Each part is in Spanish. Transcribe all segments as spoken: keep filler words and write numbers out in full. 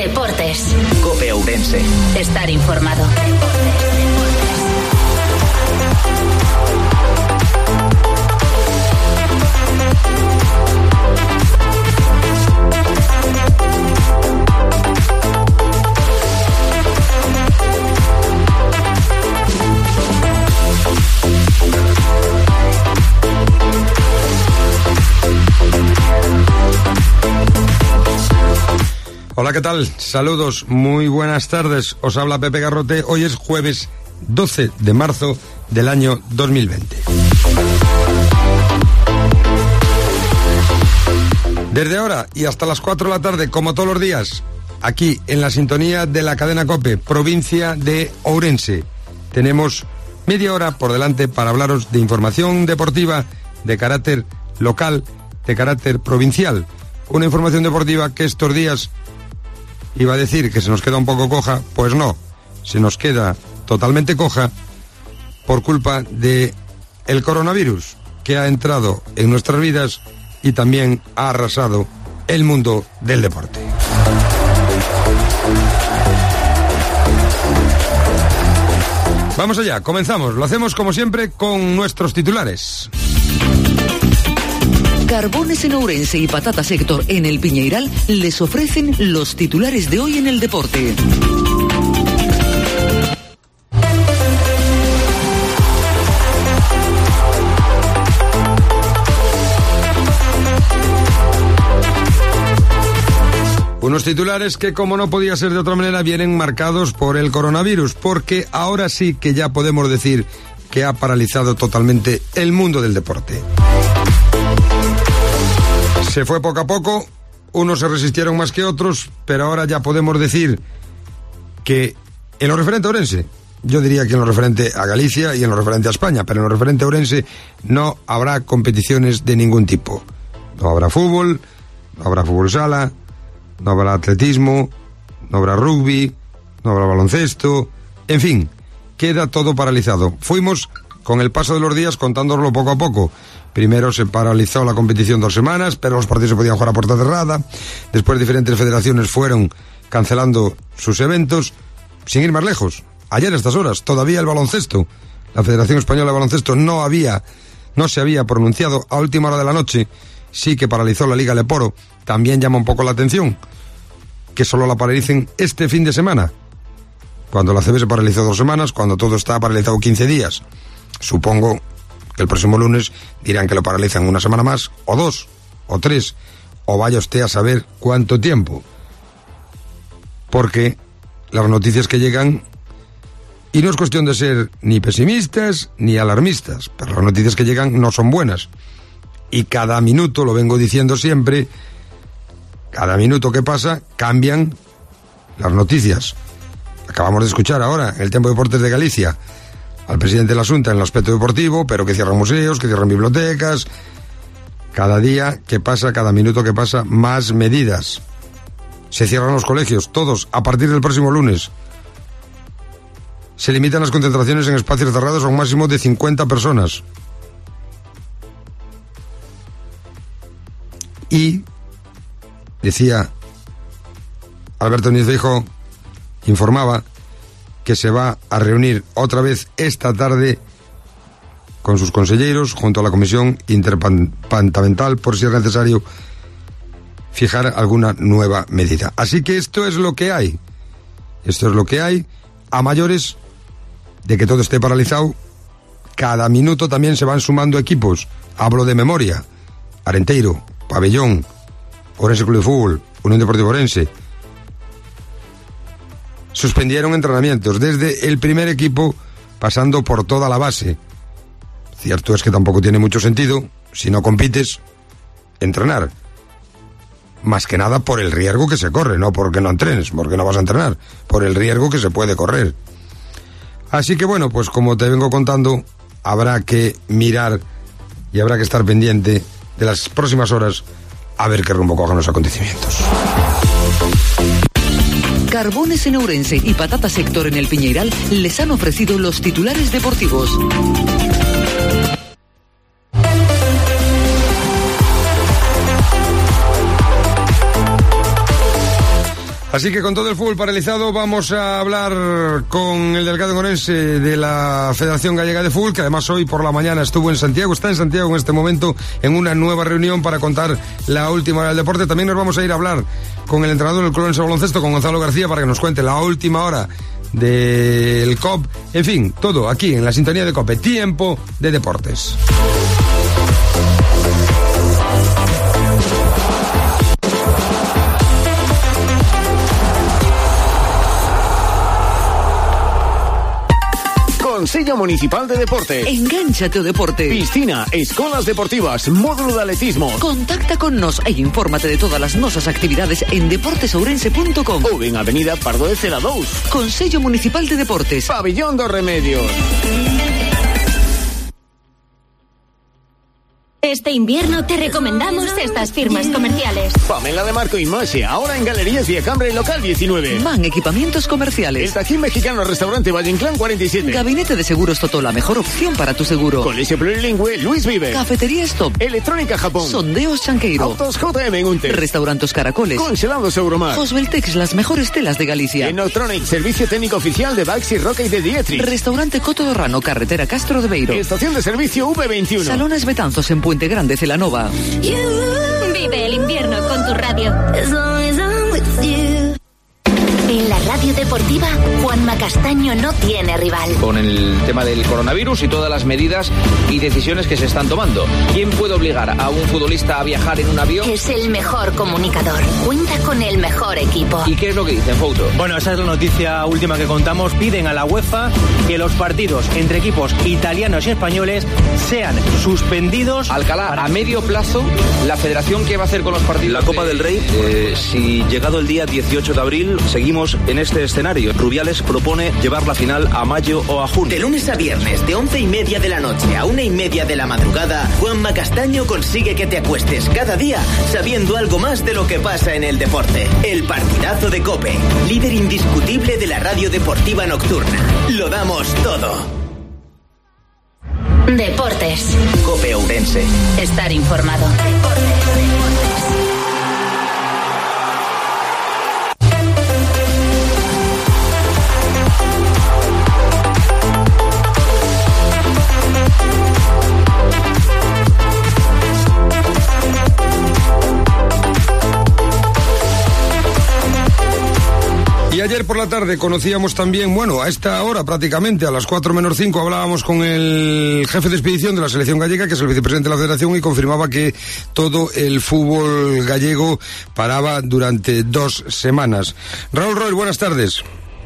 Deportes. COPE Ourense. Estar informado. Hola, ¿qué tal? Saludos, muy buenas tardes. Os habla Pepe Garrote. Hoy es jueves doce de marzo del año dos mil veinte. Desde ahora y hasta las cuatro de la tarde, como todos los días, aquí en la sintonía de la cadena COPE, provincia de Ourense, tenemos media hora por delante para hablaros de información deportiva de carácter local, de carácter provincial. Una información deportiva que estos días iba a decir que se nos queda un poco coja, pues no, se nos queda totalmente coja por culpa de el coronavirus que ha entrado en nuestras vidas y también ha arrasado el mundo del deporte. Vamos allá, comenzamos. Lo hacemos como siempre con nuestros titulares. Carbones en Ourense y Patatas Héctor en el Piñeiral les ofrecen los titulares de hoy en el deporte. Unos titulares que, como no podía ser de otra manera, vienen marcados por el coronavirus, porque ahora sí que ya podemos decir que ha paralizado totalmente el mundo del deporte. Se fue poco a poco, unos se resistieron más que otros, pero ahora ya podemos decir que en lo referente a Ourense, yo diría que en lo referente a Galicia y en lo referente a España, pero en lo referente a Ourense no habrá competiciones de ningún tipo. No habrá fútbol, no habrá fútbol sala, no habrá atletismo, no habrá rugby, no habrá baloncesto, en fin, queda todo paralizado. Fuimos con el paso de los días contándolo poco a poco. Primero se paralizó la competición dos semanas, pero los partidos se podían jugar a puerta cerrada. Después diferentes federaciones fueron cancelando sus eventos, sin ir más lejos. Ayer a estas horas, todavía el baloncesto, la Federación Española de Baloncesto no había, no se había pronunciado. A última hora de la noche sí que paralizó la Liga Leporo. También llama un poco la atención que solo la paralicen este fin de semana, cuando la A C B se paralizó dos semanas, cuando todo está paralizado quince días. Supongo que el próximo lunes dirán que lo paralizan una semana más, o dos, o tres, o vaya usted a saber cuánto tiempo. Porque las noticias que llegan, y no es cuestión de ser ni pesimistas ni alarmistas, pero las noticias que llegan no son buenas. Y cada minuto, lo vengo diciendo siempre, cada minuto que pasa cambian las noticias. Acabamos de escuchar ahora en el Tiempo de Deportes de Galicia al presidente de la Xunta en el aspecto deportivo, pero que cierran museos, que cierran bibliotecas. Cada día que pasa, cada minuto que pasa, más medidas. Se cierran los colegios, todos, a partir del próximo lunes. Se limitan las concentraciones en espacios cerrados a un máximo de cincuenta personas. Y decía Alberto Núñez Feijóo, informaba que se va a reunir otra vez esta tarde con sus conselleiros junto a la Comisión Interdepartamental por si es necesario fijar alguna nueva medida. Así que esto es lo que hay. Esto es lo que hay. A mayores de que todo esté paralizado, cada minuto también se van sumando equipos. Hablo de memoria. Arenteiro, Pabellón, Ourense Club de Fútbol, Unión Deportiva Ourense. Suspendieron entrenamientos desde el primer equipo pasando por toda la base. Cierto es que tampoco tiene mucho sentido, si no compites, entrenar. Más que nada por el riesgo que se corre, no porque no entrenes, porque no vas a entrenar, por el riesgo que se puede correr. Así que bueno, pues como te vengo contando, habrá que mirar y habrá que estar pendiente de las próximas horas a ver qué rumbo cojan los acontecimientos. Carbones en Ourense y Patatas Héctor en el Piñeiral les han ofrecido los titulares deportivos. Así que con todo el fútbol paralizado vamos a hablar con el delegado en Ourense de la Federación Gallega de Fútbol, que además hoy por la mañana estuvo en Santiago, está en Santiago en este momento en una nueva reunión para contar la última hora del deporte. También nos vamos a ir a hablar con el entrenador del Club Ourense Baloncesto, con Gonzalo García, para que nos cuente la última hora del C O P. En fin, todo aquí en la sintonía de COPE, tiempo de deportes. Consello Municipal de Deporte. Engánchate o deporte. Piscina, escolas deportivas, módulo de atletismo. Contacta con nos e infórmate de todas as nosas actividades en deportes ourense punto com ou en Avenida Pardo de Cela dous. Consello Municipal de Deportes. Pabellón dos Remedios. Este invierno te recomendamos estas firmas comerciales. Pamela de Marco Imaxe, ahora en Galerías Viacambre, local diecinueve. Man Equipamientos Comerciales. El Tajín Mexicano, restaurante Valle Inclán cuarenta y siete. Gabinete de Seguros Totó, la mejor opción para tu seguro. Colegio Plurilingüe Luis Vive. Cafetería Stop. Electrónica Japón. Sondeos Chanqueiro. Autos J M en Unter. Restaurantes Caracoles. Congelados Euromar. Osveltex, las mejores telas de Galicia. Enotronic, servicio técnico oficial de Baxi, Roca y de Dietrich. Restaurante Coto do Rano, carretera Castro de Beiro. Estación de servicio V veintiuno. Salones Betanzos en Puente Grande, Celanova. Vive el invierno con tu radio. En la radio deportiva, Juanma Castaño no tiene rival. Con el tema del coronavirus y todas las medidas y decisiones que se están tomando. ¿Quién puede obligar a un futbolista a viajar en un avión? Es el mejor comunicador. Cuenta con el mejor equipo. ¿Y qué es lo que dicen, Fouto? Bueno, esa es la noticia última que contamos. Piden a la UEFA que los partidos entre equipos italianos y españoles sean suspendidos. Alcalá, a medio plazo, la federación, ¿qué va a hacer con los partidos? La Copa del Rey, eh, si llegado el día dieciocho de abril seguimos en este escenario. Rubiales propone llevar la final a mayo o a junio. De lunes a viernes, de once y media de la noche a una y media de la madrugada, Juanma Castaño consigue que te acuestes cada día sabiendo algo más de lo que pasa en el deporte. El partidazo de COPE, líder indiscutible de la radio deportiva nocturna. Lo damos todo. Deportes. COPE Ourense. Estar informado. Y ayer por la tarde conocíamos también, bueno, a esta hora prácticamente, a las cuatro menos cinco, hablábamos con el jefe de expedición de la selección gallega, que es el vicepresidente de la federación, y confirmaba que todo el fútbol gallego paraba durante dos semanas. Raúl Roy, buenas tardes.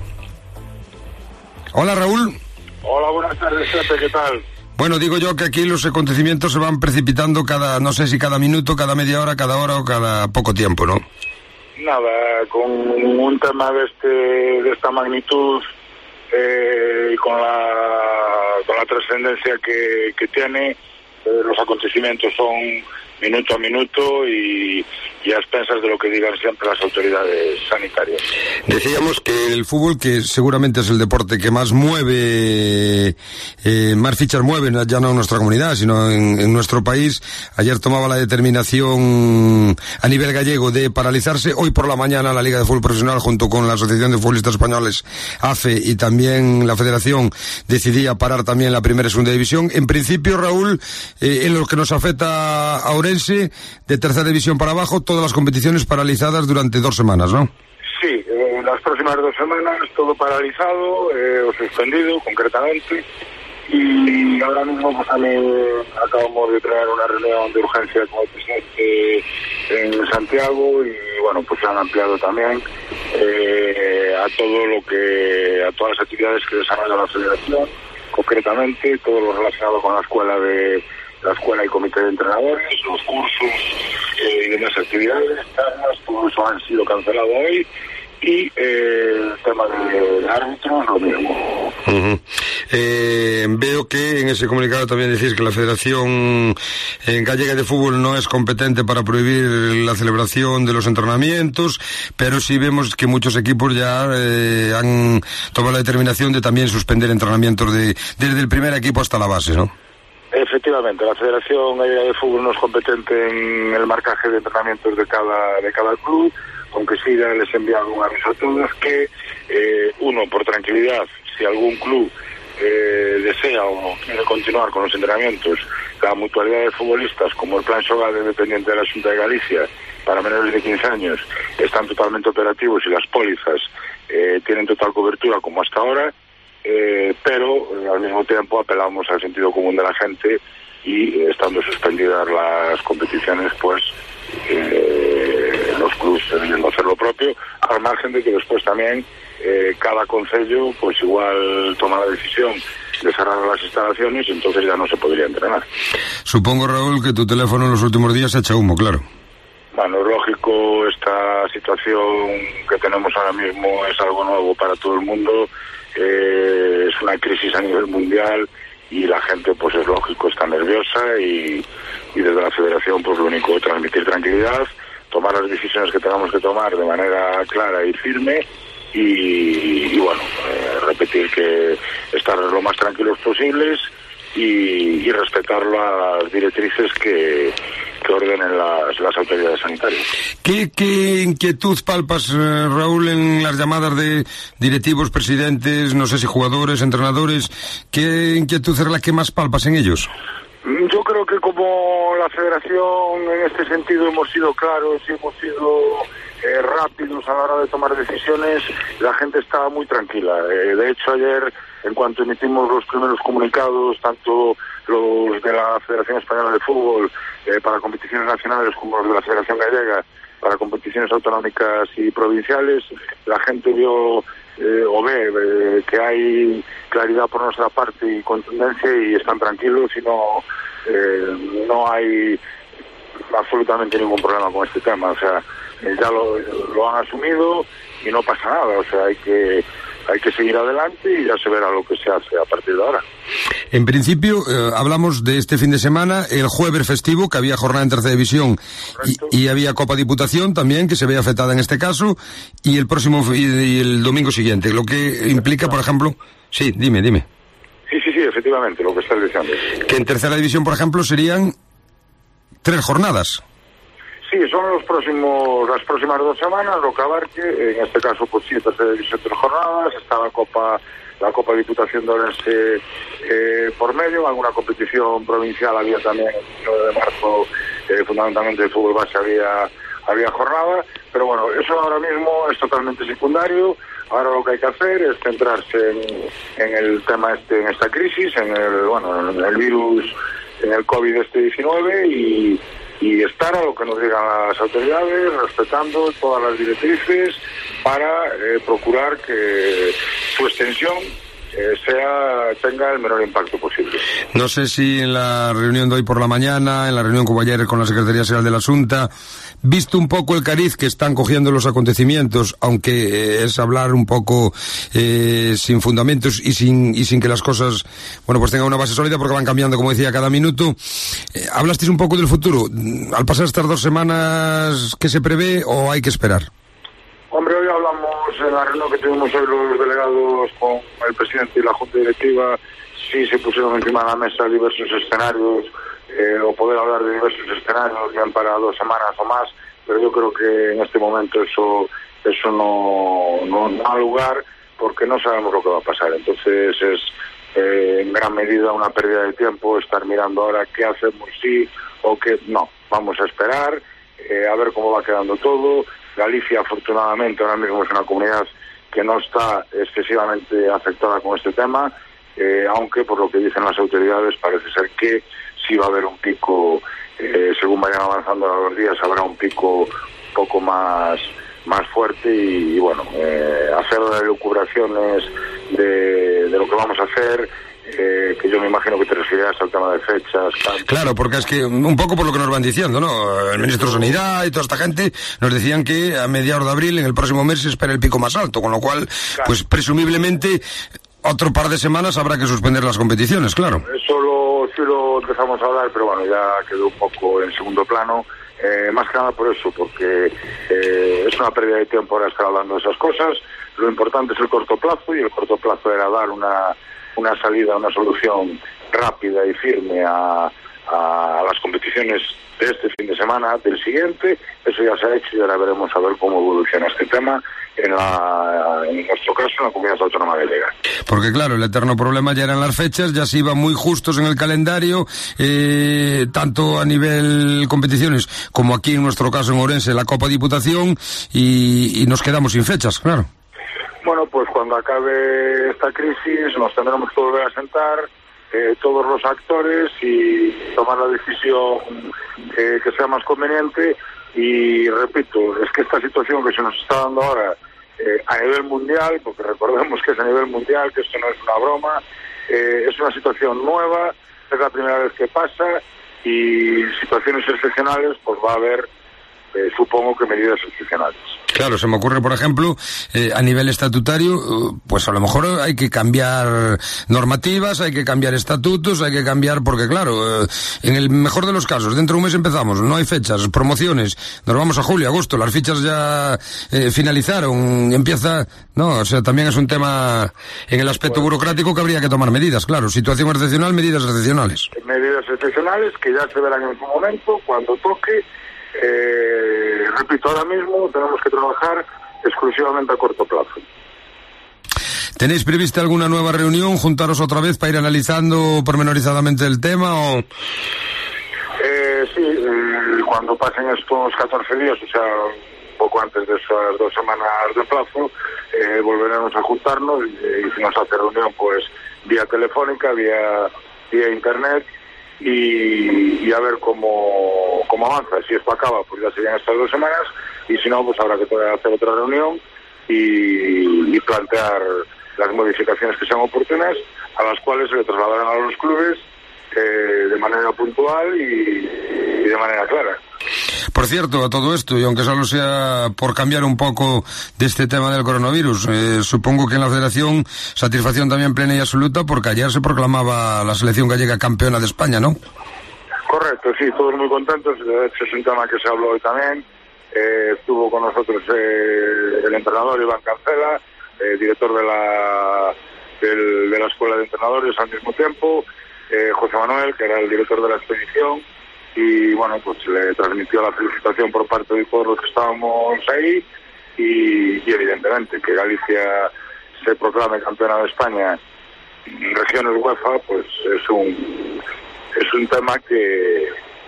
Hola, Raúl. Hola, buenas tardes, Pepe, ¿qué tal? Bueno, digo yo que aquí los acontecimientos se van precipitando cada, no sé si cada minuto, cada media hora, cada hora o cada poco tiempo, ¿no? Nada, con un tema de este de esta magnitud eh, y con la con la trascendencia que, que tiene, eh, los acontecimientos son minuto a minuto y, y a expensas de lo que digan siempre las autoridades sanitarias. Decíamos que el fútbol, que seguramente es el deporte que más mueve, eh, más fichas mueve, ya no en nuestra comunidad, sino en, en nuestro país, ayer tomaba la determinación a nivel gallego de paralizarse. Hoy por la mañana la Liga de Fútbol Profesional, junto con la Asociación de Futbolistas Españoles, A F E, y también la Federación, decidía parar también la primera y segunda división. En principio, Raúl, eh, en lo que nos afecta a Ourense, de tercera división para abajo, todas las competiciones paralizadas durante dos semanas, ¿no? Sí, eh, las próximas dos semanas todo paralizado, eh, o suspendido concretamente, y ahora mismo pues también acabamos de tener una reunión de urgencia con el presidente en Santiago y bueno, pues se han ampliado también eh, a todo lo que, a todas las actividades que desarrolla la federación, concretamente todo lo relacionado con la escuela de la escuela y comité de entrenadores, los cursos eh, y demás actividades, charlas, todo eso han sido cancelados hoy, y eh, el tema de árbitros, lo mismo. Uh-huh. Eh, veo que en ese comunicado también decís que la Federación eh, Gallega de Fútbol no es competente para prohibir la celebración de los entrenamientos, pero sí vemos que muchos equipos ya eh, han tomado la determinación de también suspender entrenamientos de, desde el primer equipo hasta la base, ¿no? Efectivamente, la Federación Gallega de Fútbol no es competente en el marcaje de entrenamientos de cada de cada club, con que sí ya les he enviado un aviso a todos que, eh, uno, por tranquilidad, si algún club eh, desea o quiere continuar con los entrenamientos, la mutualidad de futbolistas, como el Plan Xogal dependiente de la Xunta de Galicia, para menores de quince años, están totalmente operativos y las pólizas eh, tienen total cobertura como hasta ahora, eh, pero eh, al mismo tiempo apelamos al sentido común de la gente y eh, estando suspendidas las competiciones, pues eh, los clubes debiendo hacer lo propio, al margen de que después también eh, cada concello pues igual toma la decisión de cerrar las instalaciones y entonces ya no se podría entrenar. Supongo, Raúl, que tu teléfono en los últimos días echa humo, claro. Bueno, es lógico, esta situación que tenemos ahora mismo es algo nuevo para todo el mundo, eh, es una crisis a nivel mundial y la gente, pues es lógico, está nerviosa y, y desde la Federación pues lo único es transmitir tranquilidad, tomar las decisiones que tengamos que tomar de manera clara y firme y, y bueno, eh, repetir que estar lo más tranquilos posibles y, y respetar las directrices que, que ordenen las, las autoridades sanitarias. ¿Qué, qué inquietud palpas, eh, Raúl, en las llamadas de directivos, presidentes, no sé si jugadores, entrenadores? ¿Qué inquietud es la que más palpas en ellos? Yo creo que como la Federación en este sentido hemos sido claros y hemos sido eh, rápidos a la hora de tomar decisiones, la gente estaba muy tranquila. Eh, de hecho, ayer, en cuanto emitimos los primeros comunicados, tanto los de la Federación Española de Fútbol eh, para competiciones nacionales como los de la Federación Gallega para competiciones autonómicas y provinciales, la gente vio eh, o ve eh, que hay claridad por nuestra parte y contundencia y están tranquilos y no, eh, no hay absolutamente ningún problema con este tema. O sea, eh, ya lo, lo han asumido y no pasa nada. O sea, hay que hay que seguir adelante y ya se verá lo que se hace a partir de ahora. En principio, eh, hablamos de este fin de semana, el jueves festivo, que había jornada en tercera división y, y había Copa Diputación también, que se ve afectada en este caso, y el próximo y, y el domingo siguiente, lo que implica, por ejemplo... Sí, dime, dime. Sí, sí, sí, efectivamente, lo que estás diciendo. Que en tercera división, por ejemplo, serían tres jornadas. Sí, son los próximos, las próximas dos semanas, lo que abarque, en este caso, pues sí, tercera división, tres jornadas, está la Copa, la Copa Diputación de Orense eh, por medio, alguna competición provincial había también el nueve de marzo, eh, fundamentalmente el fútbol base había, había jornada, pero bueno, eso ahora mismo es totalmente secundario. Ahora lo que hay que hacer es centrarse en, en el tema este, en esta crisis, en el, bueno, en el virus, en el COVID este diecinueve y y estar a lo que nos digan las autoridades, respetando todas las directrices para eh, procurar que su extensión eh, sea tenga el menor impacto posible. No sé si en la reunión de hoy por la mañana, en la reunión como ayer con la Secretaría General de la Xunta, visto un poco el cariz que están cogiendo los acontecimientos, aunque eh, es hablar un poco eh, sin fundamentos y sin y sin que las cosas, bueno, pues tengan una base sólida porque van cambiando, como decía, cada minuto. Eh, ¿Hablasteis un poco del futuro? Al pasar estas dos semanas, ¿qué se prevé o hay que esperar? Hombre, hoy hablamos en la reunión que tuvimos hoy los delegados con el presidente y la Junta Directiva, sí se pusieron encima de la mesa diversos escenarios, eh, o poder hablar de diversos escenarios bien para dos semanas o más, pero yo creo que en este momento eso eso no, no, no da lugar porque no sabemos lo que va a pasar. Entonces es eh, en gran medida una pérdida de tiempo estar mirando ahora qué hacemos sí o qué no. Vamos a esperar, eh, a ver cómo va quedando todo. Galicia, afortunadamente, ahora mismo es una comunidad que no está excesivamente afectada con este tema, eh, aunque por lo que dicen las autoridades parece ser que sí va a haber un pico, eh, según vayan avanzando los días, habrá un pico un poco más más fuerte y, y bueno, eh, hacer elucubraciones de, de lo que vamos a hacer, eh, que yo me imagino que te referirás al tema de fechas. Tanto. Claro, porque es que un poco por lo que nos van diciendo, ¿no? El ministro de Sanidad y toda esta gente nos decían que a mediados de abril, en el próximo mes, se espera el pico más alto, con lo cual, claro, pues presumiblemente otro par de semanas habrá que suspender las competiciones, claro. Eso lo, sí lo empezamos a hablar, pero bueno, ya quedó un poco en segundo plano. Eh, más que nada por eso, porque eh, es una pérdida de tiempo ahora estar hablando de esas cosas. Lo importante es el corto plazo, y el corto plazo era dar una, una salida, una solución rápida y firme a, a las competiciones de este fin de semana, del siguiente. Eso ya se ha hecho y ahora veremos a ver cómo evoluciona este tema en, la, en nuestro caso en la Comunidad Autónoma Gallega. Porque claro, el eterno problema ya eran las fechas, ya se iban muy justos en el calendario, eh, tanto a nivel competiciones como aquí en nuestro caso en Ourense la Copa Diputación, y, y nos quedamos sin fechas, claro. Bueno, pues cuando acabe esta crisis nos tendremos que volver a sentar eh, todos los actores y tomar la decisión eh, que sea más conveniente. Y repito, es que esta situación que se nos está dando ahora eh, a nivel mundial, porque recordemos que es a nivel mundial, que esto no es una broma, eh, es una situación nueva, es la primera vez que pasa, y situaciones excepcionales pues va a haber, eh, supongo que medidas excepcionales. Claro, se me ocurre, por ejemplo, eh, a nivel estatutario, pues a lo mejor hay que cambiar normativas, hay que cambiar estatutos, hay que cambiar, porque claro, eh, en el mejor de los casos, dentro de un mes empezamos, no hay fechas, promociones, nos vamos a julio, agosto, las fichas ya eh, finalizaron, empieza, no, o sea, también es un tema en el aspecto bueno, burocrático que habría que tomar medidas, claro, situación excepcional, medidas excepcionales. Medidas excepcionales que ya se verán en su momento, cuando toque. Eh, repito, ahora mismo tenemos que trabajar exclusivamente a corto plazo. ¿Tenéis prevista alguna nueva reunión, juntaros otra vez para ir analizando pormenorizadamente el tema o...? Eh, sí, eh, cuando pasen estos catorce días, o sea, un poco antes de esas dos semanas de plazo, eh, volveremos a juntarnos y, y si nos hace reunión, pues vía telefónica, vía, vía internet, y, y a ver cómo, cómo avanza. Si esto acaba, pues ya serían estas dos semanas, y si no, pues habrá que hacer otra reunión y, y plantear las modificaciones que sean oportunas, a las cuales se le trasladarán a los clubes eh, de manera puntual y, y de manera clara. Por cierto, a todo esto, y aunque solo sea por cambiar un poco de este tema del coronavirus, eh, supongo que en la Federación satisfacción también plena y absoluta, porque ayer se proclamaba la selección gallega campeona de España, ¿no? Correcto, sí, todos muy contentos. De hecho, es un tema que se habló hoy también. Eh, estuvo con nosotros eh, el entrenador Iván Cancela, eh, director de la, del, de la Escuela de Entrenadores al mismo tiempo, eh, José Manuel, que era el director de la expedición, y bueno, pues le transmitió la felicitación por parte de todos los que estábamos ahí, y, y evidentemente que Galicia se proclame campeona de España en regiones UEFA, pues es un es un tema que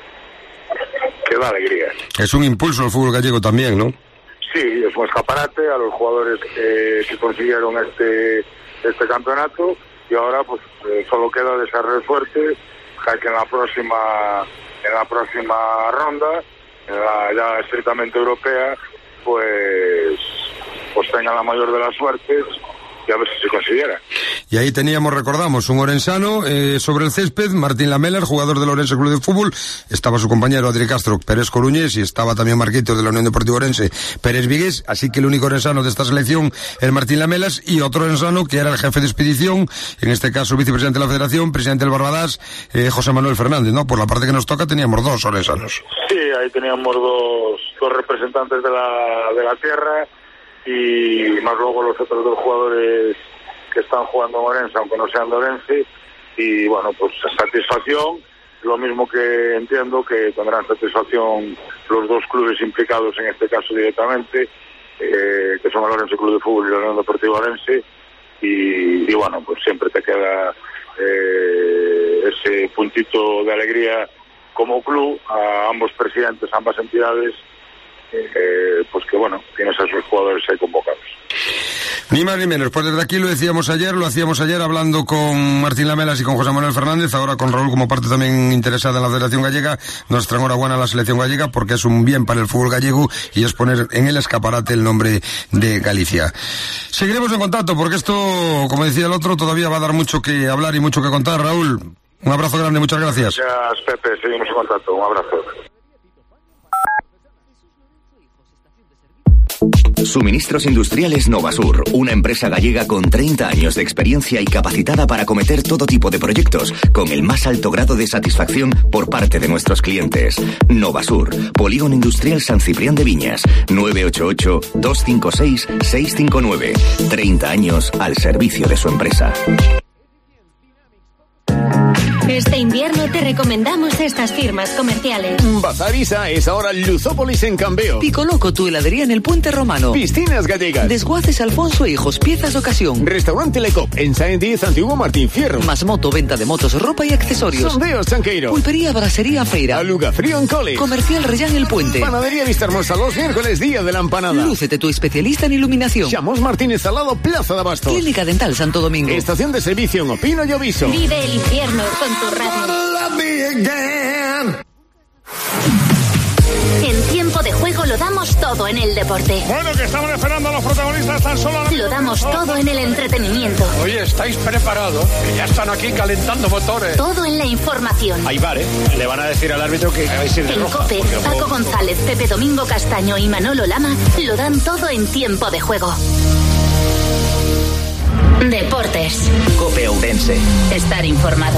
que da alegría. Es un impulso al fútbol gallego también, ¿no? Sí, es un escaparate a los jugadores que, que consiguieron este este campeonato, y ahora pues eh, solo queda desearles suerte, ya que en la próxima en la próxima ronda, en la ya estrictamente europea, pues pues tengan la mayor de las suertes y a ver si se consiguiera. Y ahí teníamos, recordamos, un orensano eh, sobre el césped, Martín Lamelas, jugador del Ourense Club de Fútbol, estaba su compañero Adri Castro, Pérez Coruñés, y estaba también Marquitos de la Unión Deportiva Ourense, Pérez Vigués, así que el único orensano de esta selección es Martín Lamelas, y otro orensano que era el jefe de expedición, en este caso vicepresidente de la Federación, presidente del Barbadás, eh, José Manuel Fernández, ¿no? Por la parte que nos toca teníamos dos orensanos. Sí, ahí teníamos dos, dos representantes de la, de la tierra, y más luego los otros dos jugadores que están jugando en Ourense, aunque no sean de Ourense, y bueno, pues satisfacción, lo mismo que entiendo que tendrán satisfacción los dos clubes implicados en este caso directamente, eh, que son el Ourense Club de Fútbol y la Unión Deportiva Ourense, y, y bueno, pues siempre te queda eh, ese puntito de alegría como club, a ambos presidentes, a ambas entidades, Eh, pues que bueno, tienes a sus jugadores ahí convocados. Ni más ni menos, pues desde aquí lo decíamos ayer, lo hacíamos ayer hablando con Martín Lamelas y con José Manuel Fernández, ahora con Raúl como parte también interesada en la Federación Gallega. Nuestra enhorabuena a la selección gallega, porque es un bien para el fútbol gallego y es poner en el escaparate el nombre de Galicia. Seguiremos en contacto, porque esto, como decía el otro, todavía va a dar mucho que hablar y mucho que contar. Raúl, un abrazo grande, muchas gracias. Gracias, Pepe, seguimos en contacto, un abrazo. Suministros Industriales Novasur, una empresa gallega con treinta años de experiencia y capacitada para acometer todo tipo de proyectos con el más alto grado de satisfacción por parte de nuestros clientes. Novasur, Polígono Industrial San Ciprián de Viñas, nueve ocho ocho, dos cinco seis, seis cinco nueve. treinta años al servicio de su empresa. Este invierno te recomendamos estas firmas comerciales. Bazar Isa es ahora Luzópolis en Cambeo. Picoloco, tu heladería en el Puente Romano. Piscinas gallegas. Desguaces Alfonso e Hijos, piezas de ocasión. Restaurante Lecop en Saint Diez, Antiguo Martín Fierro. Más moto, venta de motos, ropa y accesorios. Sondeos Chanqueiro. Pulpería, brasería, feira. Aluga Frío en Cole. Comercial Reyán el Puente. Panadería Vista Hermosa los miércoles, día de la empanada. Lúcete, tu especialista en iluminación. Chamos Martínez al lado, Plaza de Abastos. Clínica Dental Santo Domingo. Estación de servicio en Opino y Oviso. Vive el infierno con tu radio. En tiempo de juego lo damos todo en el deporte. Bueno, que estamos esperando a los protagonistas tan solo. Lo damos todo en el entretenimiento. Oye, ¿estáis preparados? Que ya están aquí calentando motores. Todo en la información. Ahí vale, le van a decir al árbitro que vais a ir de En roja. COPE, Paco González, Pepe Domingo Castaño y Manolo Lama lo dan todo en tiempo de juego. Deportes. COPE Ourense. Estar informado.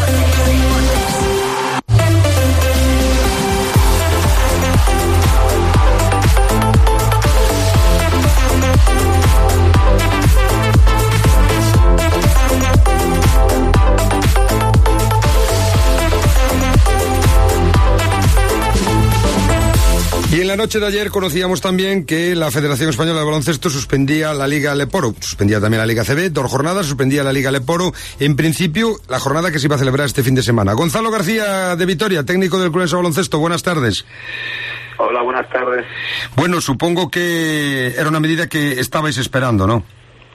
Y en la noche de ayer conocíamos también que la Federación Española de Baloncesto suspendía la Liga Leporo, suspendía también la Liga C B, dos jornadas, suspendía la Liga Leporo, en principio la jornada que se iba a celebrar este fin de semana. Gonzalo García de Vitoria, técnico del Club de Baloncesto, buenas tardes. Hola, buenas tardes. Bueno, supongo que era una medida que estabais esperando, ¿no?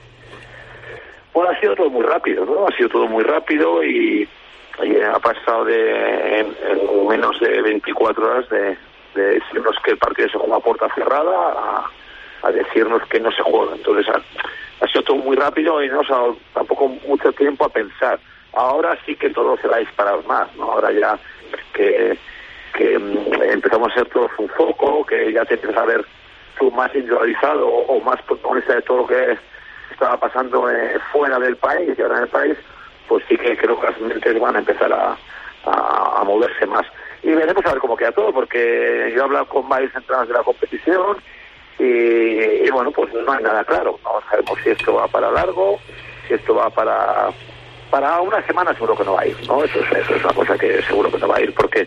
Bueno, ha sido todo muy rápido, ¿no? Ha sido todo muy rápido y, y ha pasado de en, en menos de veinticuatro horas de, de decirnos que el partido se juega a puerta cerrada a, a decirnos que no se juega. Entonces ha, ha sido todo muy rápido y no nos ha dado tampoco mucho tiempo a pensar. Ahora sí que todo se va a disparar más, ¿no? Ahora ya que, que empezamos a hacer todos un foco, que ya te empiezas a ver tú más individualizado o, o más protagonista de todo lo que estaba pasando eh, fuera del país y ahora en el país, pues sí que creo que las mentes van a empezar a, a, a moverse más. Y veremos a ver cómo queda todo, porque yo he hablado con varios entrenadores de la competición y, y bueno, pues no hay nada claro. No sabemos si esto va para largo, si esto va para para una semana, seguro que no va a ir, ¿no? Eso es, eso es una cosa que seguro que no va a ir, porque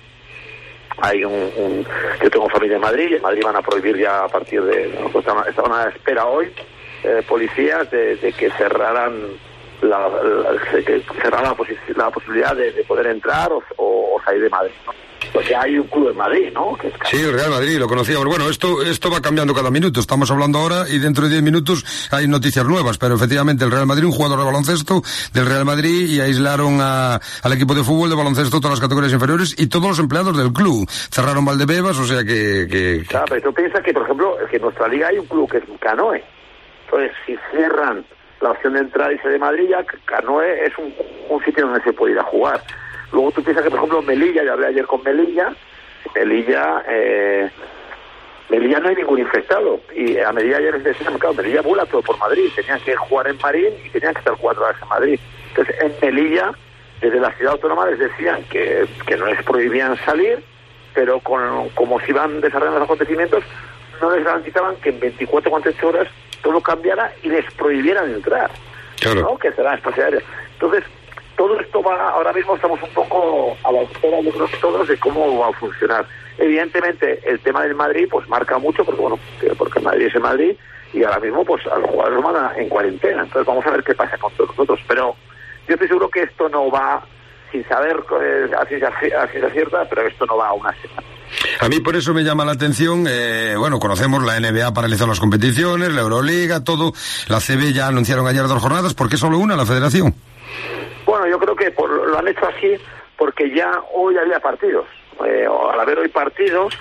hay un, un yo tengo familia en Madrid y en Madrid van a prohibir ya a partir de, ¿no? Pues estaban a la espera hoy eh, policías de, de que cerraran la, la que cerraran la, posi- la posibilidad de, de poder entrar o, o, o salir de Madrid, ¿no? Porque hay un club en Madrid, ¿no? Que es sí, el Real Madrid, lo conocíamos. Bueno, esto esto va cambiando cada minuto. Estamos hablando ahora y dentro de diez minutos hay noticias nuevas, pero efectivamente el Real Madrid, un jugador de baloncesto del Real Madrid, y aislaron a, al equipo de fútbol, de baloncesto, todas las categorías inferiores y todos los empleados del club. Cerraron Valdebebas, o sea que... que, que... Claro, pero tú piensas que, por ejemplo, que en nuestra liga hay un club que es Canoe. Entonces, si cierran la opción de entrada y se de Madrid, ya Canoe es un, un sitio donde se puede ir a jugar. Luego tú piensas que, por ejemplo, Melilla, yo hablé ayer con Melilla, Melilla, eh, Melilla no hay ningún infectado. Y a Melilla ayer les decían, claro, Melilla vuela todo por Madrid, tenían que jugar en Marín y tenían que estar cuatro horas en Madrid. Entonces, en Melilla, desde la ciudad autónoma les decían que, que no les prohibían salir, pero con, como se iban desarrollando los acontecimientos, no les garantizaban que en veinticuatro o cuarenta y ocho horas todo cambiara y les prohibieran entrar. Claro. ¿No? Que será espacio aéreo. Entonces, todo esto va, ahora mismo estamos un poco a la espera, yo creo que todos, de cómo va a funcionar. Evidentemente, el tema del Madrid, pues marca mucho, porque bueno, porque Madrid es el Madrid, y ahora mismo, pues, a los jugadores van en cuarentena. Entonces, vamos a ver qué pasa con todos nosotros. Pero yo estoy seguro que esto no va, sin saber eh, a ciencia cierta, pero esto no va a una semana. A mí por eso me llama la atención, eh, bueno, conocemos la N B A paralizó las competiciones, la Euroliga, todo, la C B ya anunciaron ayer dos jornadas, ¿por qué solo una, la Federación? Bueno, yo creo que por, lo han hecho así porque ya hoy había partidos. Eh, al haber hoy partidos,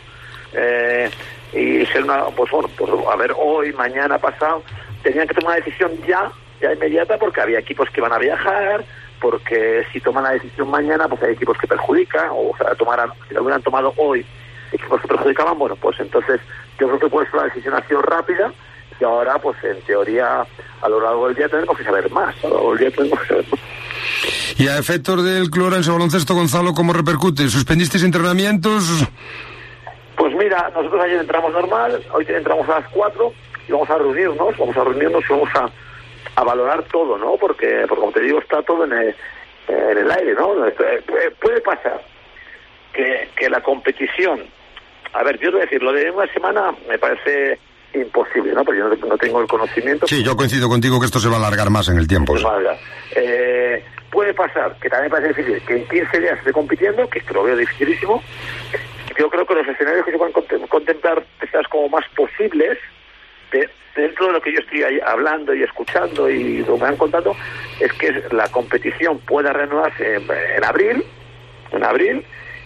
eh, y ser una, pues bueno, pues a ver hoy, mañana, pasado, tenían que tomar una decisión ya, ya inmediata, porque había equipos que iban a viajar, porque si toman la decisión mañana, pues hay equipos que perjudican, o, o sea, tomaran, si la hubieran tomado hoy, equipos que perjudicaban, bueno, pues entonces yo creo que por eso la decisión ha sido rápida, y ahora, pues en teoría, a lo largo del día tenemos que saber más, a lo largo del día tenemos que saber más. Y a efectos del Club Orense Baloncesto, Gonzalo, ¿cómo repercute? ¿Suspendisteis entrenamientos? Pues mira, nosotros ayer entramos normal, hoy entramos a las cuatro y vamos a reunirnos, vamos a reunirnos y vamos a, a valorar todo, ¿no? Porque, porque como te digo, está todo en el, en el aire, ¿no? Puede pasar que, que la competición, a ver, yo te voy a decir, lo de una semana me parece imposible, ¿no? Porque yo no, no tengo el conocimiento. Sí, yo coincido contigo que esto se va a alargar más en el tiempo. Se va a alargar. Eh, puede pasar, que también me parece difícil, que en quince días esté compitiendo, que esto lo veo dificilísimo. Yo creo que los escenarios que se pueden contemplar quizás como más posibles, de, dentro de lo que yo estoy ahí hablando y escuchando y lo que me han contado, es que la competición pueda reanudarse en, en abril, en abril,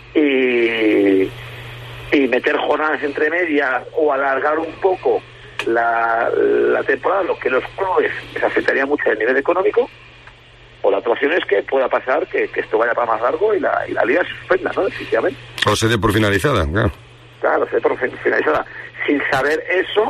y, y meter jornadas entre medias o alargar un poco la, la temporada, lo que los clubes les afectaría mucho el nivel económico. O la otra opción es que pueda pasar que, que esto vaya para más largo y la, y la liga se suspenda, ¿no? Definitivamente. O se dé por finalizada, claro. Claro, se dé por finalizada. Sin saber eso,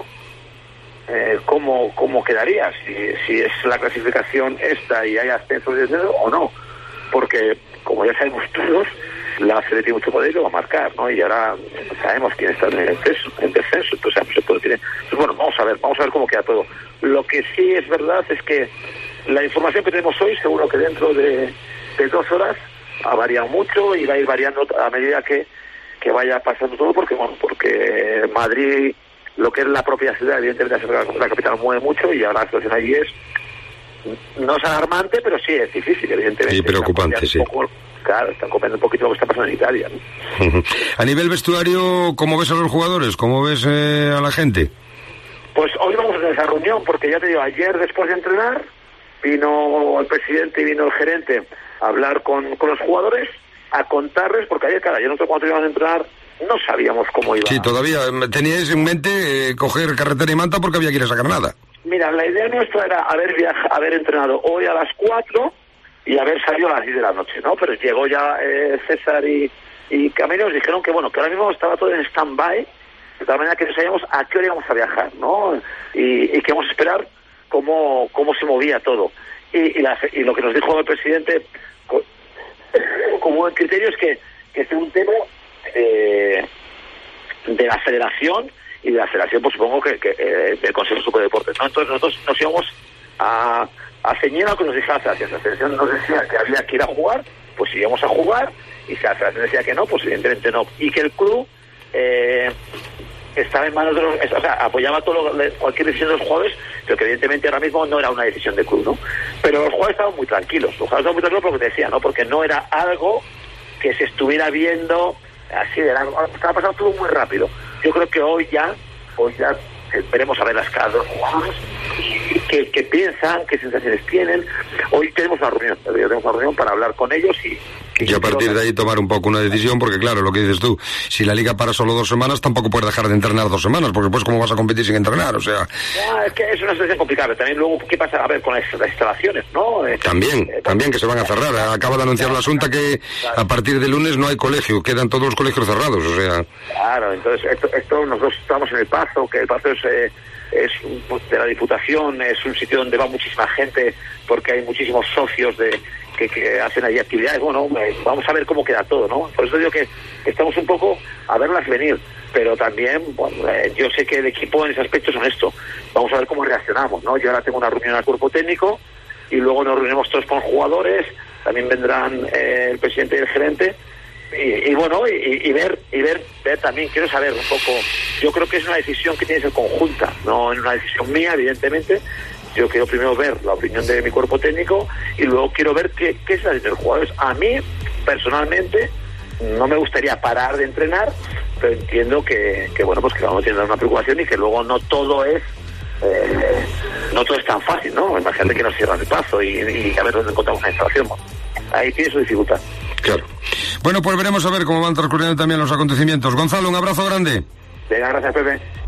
eh, ¿cómo, cómo quedaría? Si, si es la clasificación esta y hay ascenso y descenso o no. Porque, como ya sabemos todos, la C L tiene mucho poder y lo va a marcar, ¿no? Y ahora sabemos quién está en el descenso, en descenso entonces no se puede decir. Entonces, bueno, vamos a ver, vamos a ver cómo queda todo. Lo que sí es verdad es que la información que tenemos hoy, seguro que dentro de, de dos horas ha variado mucho y va a ir variando a medida que, que vaya pasando todo, porque bueno, porque Madrid, lo que es la propia ciudad, evidentemente la, la capital mueve mucho y ahora la situación allí es, no es alarmante, pero sí es difícil, evidentemente. Sí, preocupante, sí. Poco, claro, están copiando un poquito lo que está pasando en Italia, ¿no? A nivel vestuario, ¿cómo ves a los jugadores? ¿Cómo ves eh, a la gente? Pues hoy vamos a esa reunión, porque ya te digo, ayer después de entrenar, vino el presidente y vino el gerente a hablar con, con los jugadores, a contarles, porque ayer, claro, ayer nosotros cuando íbamos a entrenar no sabíamos cómo iba. Sí, todavía teníais en mente eh, coger carretera y manta porque había que ir a sacar nada. Mira, la idea nuestra era haber viaja, haber entrenado hoy a las cuatro y haber salido a las diez de la noche, ¿no? Pero llegó ya eh, César y, y Camilo, nos dijeron que, bueno, que ahora mismo estaba todo en stand-by, de tal manera que no sabíamos a qué hora íbamos a viajar, ¿no? Y, y que íbamos a esperar cómo cómo se movía todo. Y, y, la, y lo que nos dijo el presidente como el criterio es que, que es un tema eh, de la federación y de la federación, pues supongo que, que eh, del Consejo Superior de Deportes, ¿no? Entonces nosotros nos íbamos a, a ceñir a lo que nos dijera la federación. La federación nos decía que había que ir a jugar, pues íbamos a jugar, y si la federación decía que no, pues evidentemente no. Y que el club eh, estaba en manos de los, o sea, apoyaba todo lo, cualquier decisión de los jugadores, pero que evidentemente ahora mismo no era una decisión del club, ¿no? Pero los jugadores estaban muy tranquilos, los jugadores estaban muy tranquilos por lo que te decía, ¿no? Porque no era algo que se estuviera viendo así de largo, estaba pasando todo muy rápido. Yo creo que hoy ya, hoy ya veremos a ver las caras de los jugadores, qué, qué piensan, qué sensaciones tienen. Hoy tenemos una reunión, tenemos una reunión para hablar con ellos y Y a partir de ahí tomar un poco una decisión, porque claro, lo que dices tú, si la liga para solo dos semanas, tampoco puedes dejar de entrenar dos semanas, porque pues cómo vas a competir sin entrenar, o sea... Ya, es que es una situación complicada, también luego, ¿qué pasa? A ver, con las, las instalaciones, ¿no? Eh, también, eh, también que se van a cerrar. Acaba de anunciar la Asunta que claro, a partir de lunes no hay colegio, quedan todos los colegios cerrados, o sea... Claro, entonces esto, esto nosotros estamos en el Pazo, que el Pazo es... Eh, es de la Diputación, es un sitio donde va muchísima gente porque hay muchísimos socios de que, que hacen allí actividades. Bueno, vamos a ver cómo queda todo, ¿no? Por eso digo que estamos un poco a verlas venir, pero también, bueno, eh, yo sé que el equipo en ese aspecto es honesto. Vamos a ver cómo reaccionamos, ¿no? Yo ahora tengo una reunión al cuerpo técnico y luego nos reunimos todos con jugadores, también vendrán eh, el presidente y el gerente. Y, y bueno, y, y ver y ver ver también, quiero saber un poco, yo creo que es una decisión que tiene que ser conjunta, no es una decisión mía, evidentemente. Yo quiero primero ver la opinión de mi cuerpo técnico y luego quiero ver qué, qué es la de los jugadores. A mí, personalmente, no me gustaría parar de entrenar, pero entiendo que, que bueno, pues que vamos a tener una preocupación y que luego no todo es eh, no todo es tan fácil, ¿no? Imagínate que nos cierran el Pazo y, y a ver dónde encontramos una instalación. Ahí tiene su dificultad. Claro. Bueno, pues veremos a ver cómo van transcurriendo también los acontecimientos. Gonzalo, un abrazo grande. Venga, gracias, Pepe.